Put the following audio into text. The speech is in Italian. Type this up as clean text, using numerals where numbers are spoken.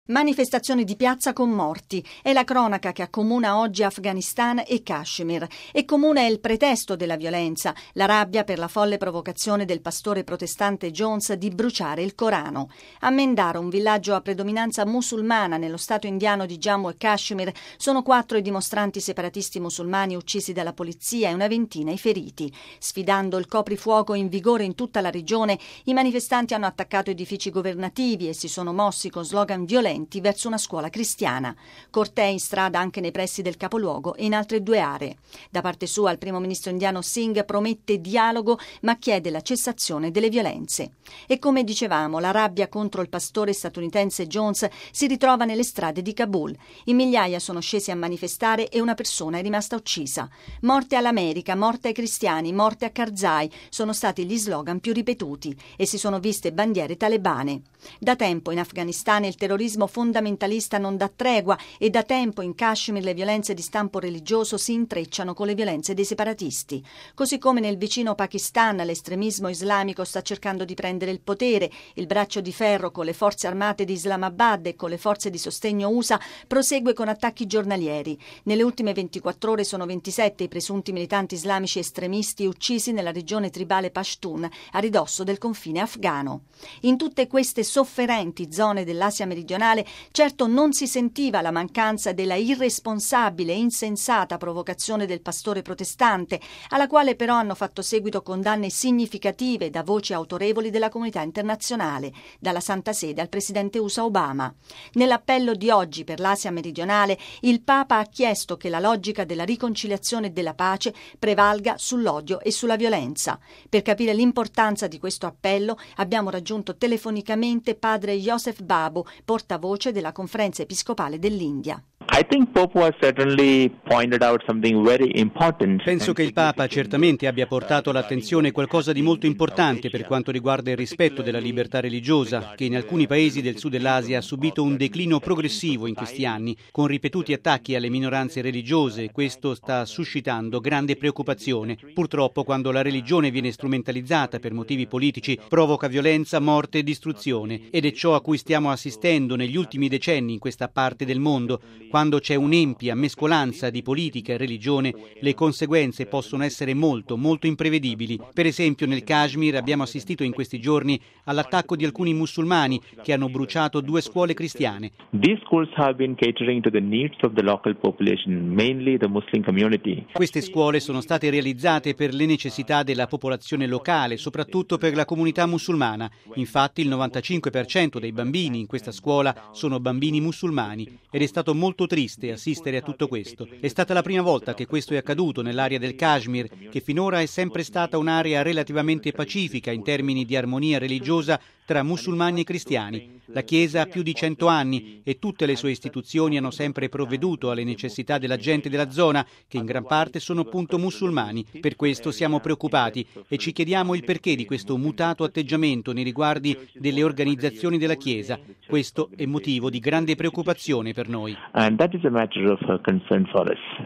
Manifestazioni di piazza con morti. È la cronaca che accomuna oggi Afghanistan e Kashmir. E comune è il pretesto della violenza, la rabbia per la folle provocazione del pastore protestante Jones di bruciare il Corano. A Mendara, un villaggio a predominanza musulmana nello stato indiano di Jammu e Kashmir, sono 4 i dimostranti separatisti musulmani uccisi dalla polizia e una ventina i feriti. Sfidando il coprifuoco in vigore in tutta la regione, i manifestanti hanno attaccato edifici governativi e si sono mossi con slogan violenti verso una scuola cristiana. Cortei in strada anche nei pressi del capoluogo e in altre 2 aree. Da parte sua il primo ministro indiano Singh promette dialogo ma chiede la cessazione delle violenze. E come dicevamo, la rabbia contro il pastore statunitense Jones si ritrova nelle strade di Kabul. In migliaia sono scesi a manifestare e una persona è rimasta uccisa. Morte all'America, morte ai cristiani, morte a Karzai sono stati gli slogan più ripetuti e si sono viste bandiere talebane. Da tempo in Afghanistan il terrorismo fondamentalista non dà tregua e da tempo in Kashmir le violenze di stampo religioso si intrecciano con le violenze dei separatisti. Così come nel vicino Pakistan l'estremismo islamico sta cercando di prendere il potere, il braccio di ferro con le forze armate di Islamabad e con le forze di sostegno USA prosegue con attacchi giornalieri. Nelle ultime 24 ore sono 27 i presunti militanti islamici estremisti uccisi nella regione tribale Pashtun a ridosso del confine afghano. In tutte queste sofferenti zone dell'Asia meridionale certo non si sentiva la mancanza della irresponsabile e insensata provocazione del pastore protestante, alla quale però hanno fatto seguito condanne significative da voci autorevoli della comunità internazionale, dalla Santa Sede al presidente USA Obama. Nell'appello di oggi per l'Asia meridionale, il Papa ha chiesto che la logica della riconciliazione e della pace prevalga sull'odio e sulla violenza. Per capire l'importanza di questo appello abbiamo raggiunto telefonicamente padre Joseph Babu, portavoce della Conferenza Episcopale dell'India. Penso che il Papa certamente abbia portato all'attenzione qualcosa di molto importante per quanto riguarda il rispetto della libertà religiosa, che in alcuni paesi del sud dell'Asia ha subito un declino progressivo in questi anni, con ripetuti attacchi alle minoranze religiose. Questo sta suscitando grande preoccupazione. Purtroppo, quando la religione viene strumentalizzata per motivi politici, provoca violenza, morte e distruzione. Ed è ciò a cui stiamo assistendo negli ultimi decenni in questa parte del mondo. Quando c'è un'empia mescolanza di politica e religione, le conseguenze possono essere molto imprevedibili. Per esempio nel Kashmir abbiamo assistito in questi giorni all'attacco di alcuni musulmani che hanno bruciato 2 scuole cristiane. Queste scuole sono state realizzate per le necessità della popolazione locale, soprattutto per la comunità musulmana. Infatti il 95% dei bambini in questa scuola sono bambini musulmani ed è stato molto triste assistere a tutto questo. È stata la prima volta che questo è accaduto nell'area del Kashmir, che finora è sempre stata un'area relativamente pacifica in termini di armonia religiosa tra musulmani e cristiani. La Chiesa ha più di 100 anni e tutte le sue istituzioni hanno sempre provveduto alle necessità della gente della zona, che in gran parte sono appunto musulmani. Per questo siamo preoccupati e ci chiediamo il perché di questo mutato atteggiamento nei riguardi delle organizzazioni della Chiesa. Questo è motivo di grande preoccupazione per noi. And that is a matter of concern for us.